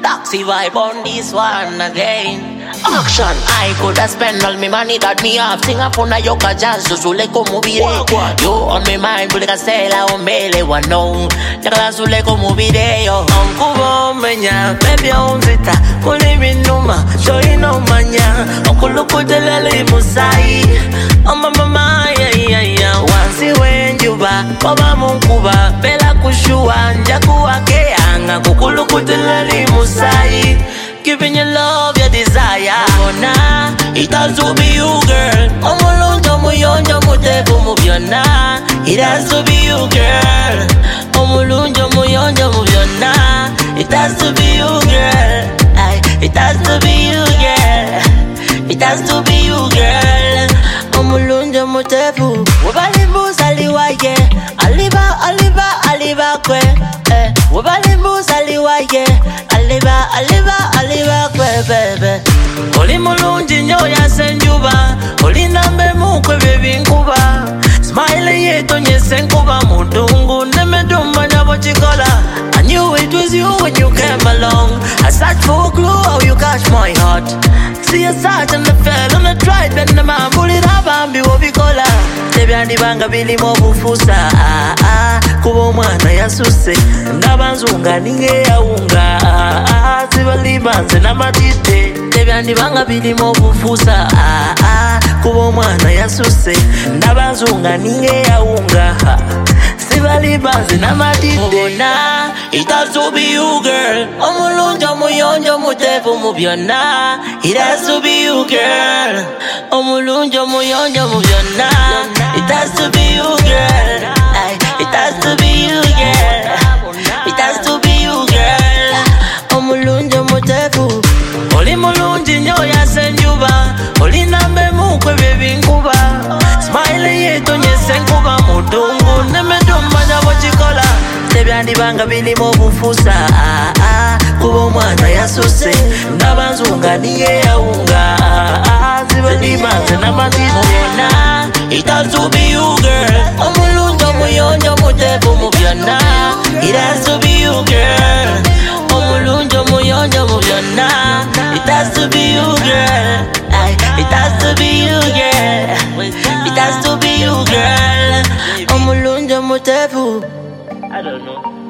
Taxi vibe on this one again. Action. I coulda spend all my money that me have. Sing up on a yoka jazz, zule como vire. Yo on my mind, bulika stela o mele wano. Nyakala zule como vire yo. Onkubo menya, baby onzita. Kuli minuma, show no manya. Onkuluku telele musai. Mama ya. Wansi wenjuba, baba munkuba. Bela kushua, njakuwa keanga. Kukuluku telele musai. Giving you love, your desire. Oh, nah, it has to be you, girl. Omulunjo muyonjo mutevu mubyonna. It has to be you, girl. Omulunjo muyonjo mubyonna. It has to be you, girl. It has to be you, girl. It has to be you, girl. Omulunjo mutevu. Wabalimbu saliwaye. Aliba kwe. Wabalimbu saliwaye. Aliba kwe bebe. Oli mulungi nyo yasenjuba. Oli nambe mukwe bebi nkuba. Smile yeto nyese nkuba mudungu. Nemedumba nyabo chikola. I knew it was you when you came along. I searched for a clue how you catch my heart. See a search and the fell on the tried. Then the man bullied up and be what we call her. Tebyandi banga bili mobufusa. Kubo mwana yasuse. Ndabanzunga ninge ya unga. Sibalibanze na matite. Tebyandi banga bili mobufusa. Kubo mwana yasuse. Ndabanzunga ninge ya unga. Sibalibanze na matite. Nah, it has to be you, girl. Omulunjo muyonjo mutevu mubyonna. It has to be you, girl. Omulunjo muyonjo mubyonna. It has to be you, girl. It has to be you, girl. It has to be you, girl. Omulunjo mutevu. Oli mulungi nyo yasenjuba. Oli nambe mukwe bebi nkuba. Smile yeto nyese nkuba mudungu. Nemedumba nyabo chikola. Tebyandi banga bili mobufusa. Kubo mwana yasuse. Ndabanzunga niye ya unga. Sibalibanze na matite. It has to be you, girl. Omulunjo muyonjo mutevu mubyonna. It has to be you, girl. Omulunjo muyonjo mubyonna. It has to be you, girl. It has to be you, girl. It has to be you, girl. Omulunjo mutevu. I don't know.